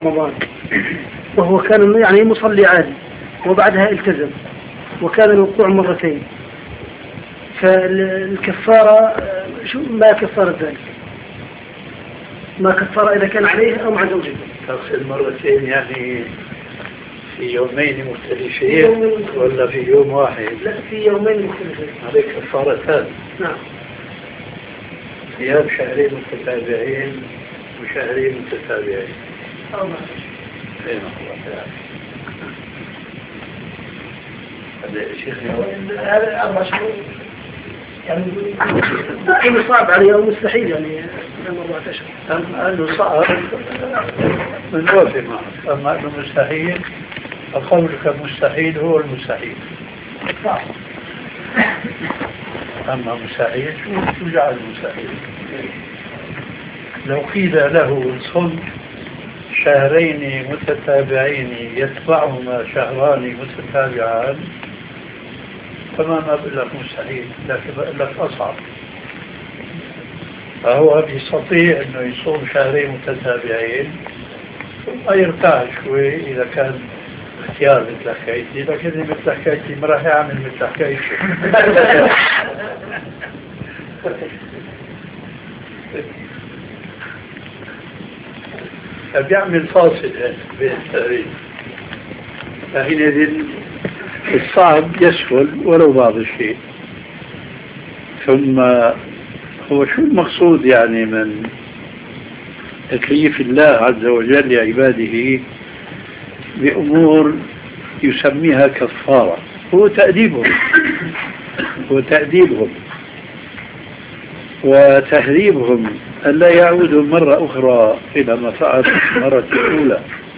رمضان، وهو كان يعني مصلي عادي، وبعدها التزم، وكان الوقوع مرتين، فالكفارة ما كفارة ذلك؟ ما كفارة إذا كان عليه أو مع زوجته؟ تغسل مرتين يعني في يومين مختلفين ولا في يوم واحد؟ لا، في يومين مختلفين. عليك كفارتان. نعم. صيام شهرين متتابعين وشهرين متتابعين. أين الله هذا هذا 4 شهور يعني يكون صعب عليه أو مستحيل يعني 4 أشهر. أنه صعب من وفي معه، أما أنه مستحيل فقولك مستحيل هو المستحيل صعب. أما مستحيل شو جعل مستحيل؟ لو قيل له صم شهرين متتابعين يتبعهما شهران متتابعان فما بقول لك مستحيل، لكن بقول لك أصعب. فهو بيستطيع أنه يصوم شهرين متتابعين ثم يرتاح شوي إذا كان اختيار مثل حكايتي، لكن مثل حكايتي ما راح يعمل مثل حكايتي. بيعمل فاصل بين التاريخ، فحينئذ الصعب يسهل ولو بعض الشيء. ثم هو شو المقصود يعني من تكليف الله عز وجل لعباده بأمور يسميها كفارة؟ هو تأديبهم وتهذيبهم ألا يعودوا مرة أخرى إلى ما فعل المرة الأولى.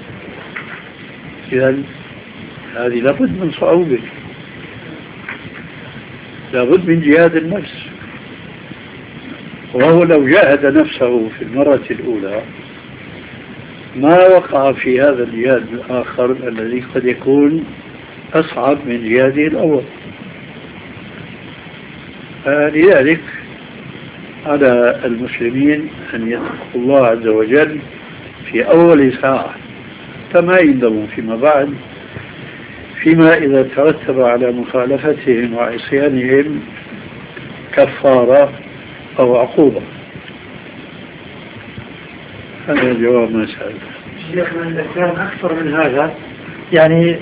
إذن هذه لابد من صعوبة، لابد من جهاد النفس. وهو لو جاهد نفسه في المرة الأولى ما وقع في هذا الجهاد الآخر الذي قد يكون أصعب من جهاده الأول. لذلك على المسلمين أن يتقوا الله عز وجل في أول ساعة كما يندمون فيما بعد، فيما إذا ترتب على مخالفتهم وعصيانهم كفارة أو عقوبة. هذا جواب ما سأل. شيخنا إذا كان أكثر من هذا يعني